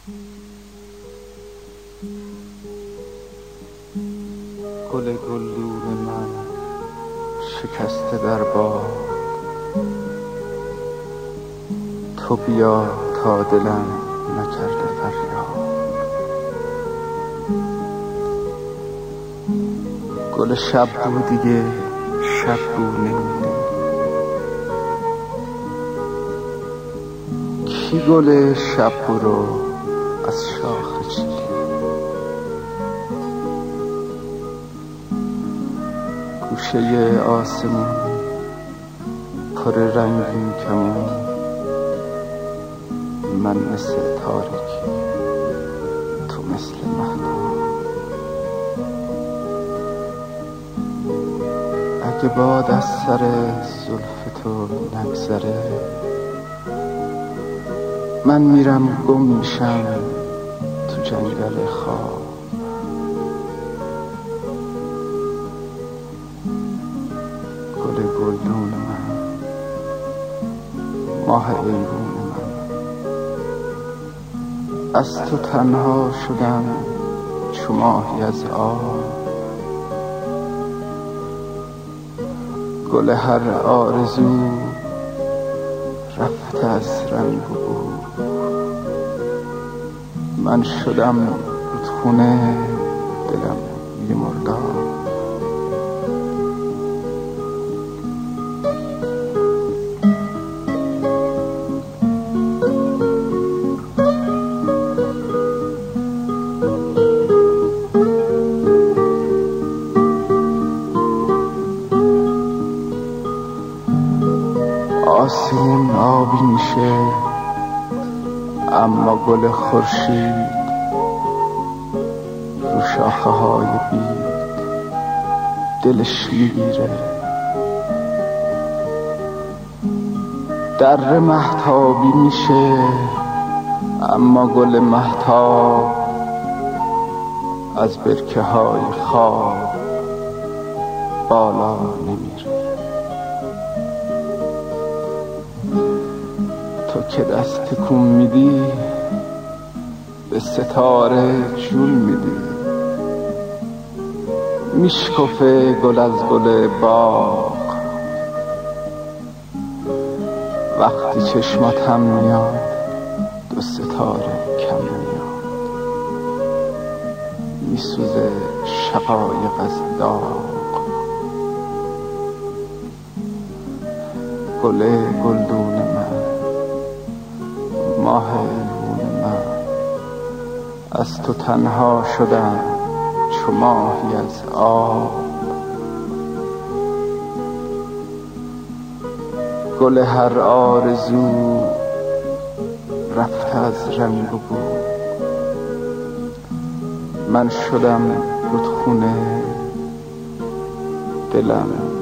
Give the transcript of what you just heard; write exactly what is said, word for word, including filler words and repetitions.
گل گلدون من شکسته در باد، تو بیا تا دلم نکرده فریاد. گل شب بو دیگه شب بو نمیده، کی گل شب بو رو از شاخه چیده؟ گوشه آسمون پر رنگین کمون، من مثل تاریکی تو مثل مهتاب. اگه باد از سر زلف تو نگذره، من میرم گم میشم تو جنگل خواب. گل گلدون من، ماه ایوون من، از تو تنها شدم چو ماهی از آب. گل هر آرزو رفته از رنگ و بو، من شدم رودخونه دلم یه مرداب. آسمون آبی میشه اما گل خورشید رو شاخه های بید دلش میگیره. در مهتابی میشه اما گل مهتاب از برکه های خواب بالا نمیره. تو که دست تکون میدی به ستاره جون میدی، میشکفه گل از گل باغ وقتی چشماتم میاد دو ستاره کم میاد. میسوزه شقایق از داغ. گل گلدون من، ماه ایوون من، از تو تنها شدم چو ماهی از آب. گل هر آرزو رفته از رنگ و بو، من شدم رودخونه دلم